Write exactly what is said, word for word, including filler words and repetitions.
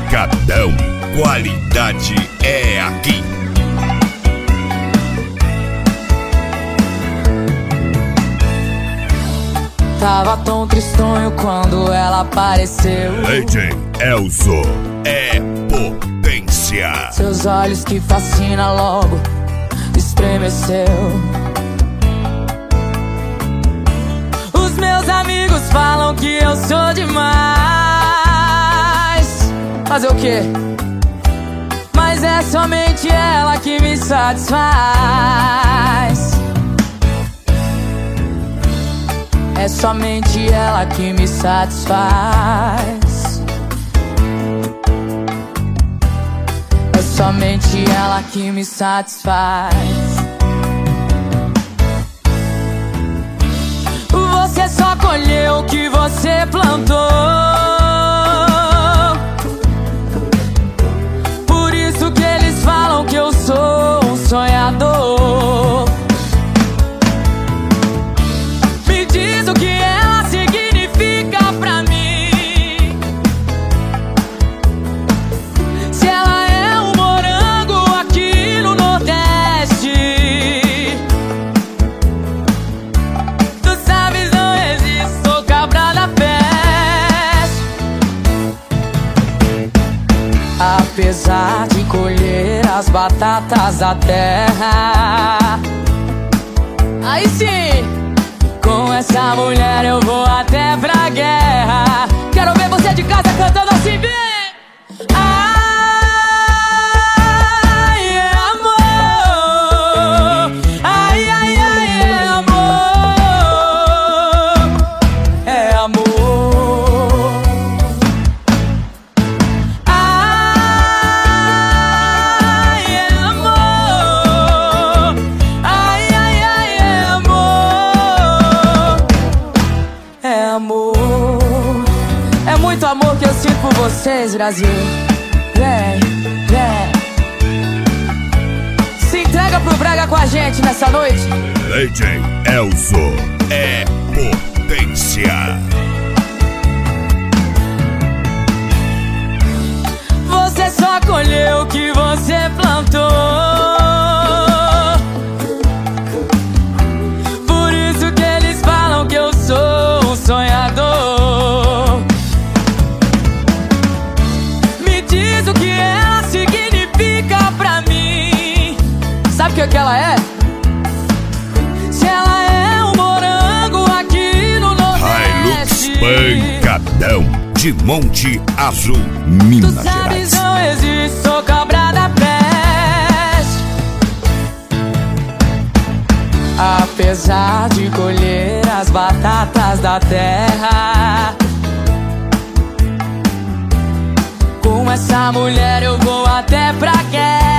Pancadão, qualidade é aqui. Tava tão tristonho quando ela apareceu. D J Elzo é potência. Seus olhos que fascina logo estremeceu. Os meus amigos falam que eu sou demais. Fazer o quê? Mas é somente ela que me satisfaz. É somente ela que me satisfaz. É somente ela que me satisfaz. Você só colheu o que você plantou. Por isso que eles falam que eu sou um sonhador. Me diz o que ela significa pra mim. Se ela é um morango aqui no Nordeste. Tu sabes, não existe, sou cabra da peste. Apesar de colher as batatas da terra, aí sim, com essa mulher eu vou até pra guerra. Quero ver você de casa cantando assim, vem! Ai, é amor. Ai, ai, ai, é amor. É amor. Ai, é amor. Ai, ai, ai, é amor. É amor. É muito amor que eu sinto por vocês, Brasil. Vem, vem. Se entrega pro Braga com a gente nessa noite. D J Elzo é potência. Você só colheu o que você plantou. Por isso que eles falam que eu sou um sonhador. Me diz o que ela significa pra mim. Sabe o que, que ela é? Se ela é um morango aqui no Hilux Nordeste. Pancadão de Monte Azul, Tu Minas sabes, Gerais. não existe, sou cabra da peste. Apesar de colher as batatas da terra, com essa mulher eu vou até pra guerra.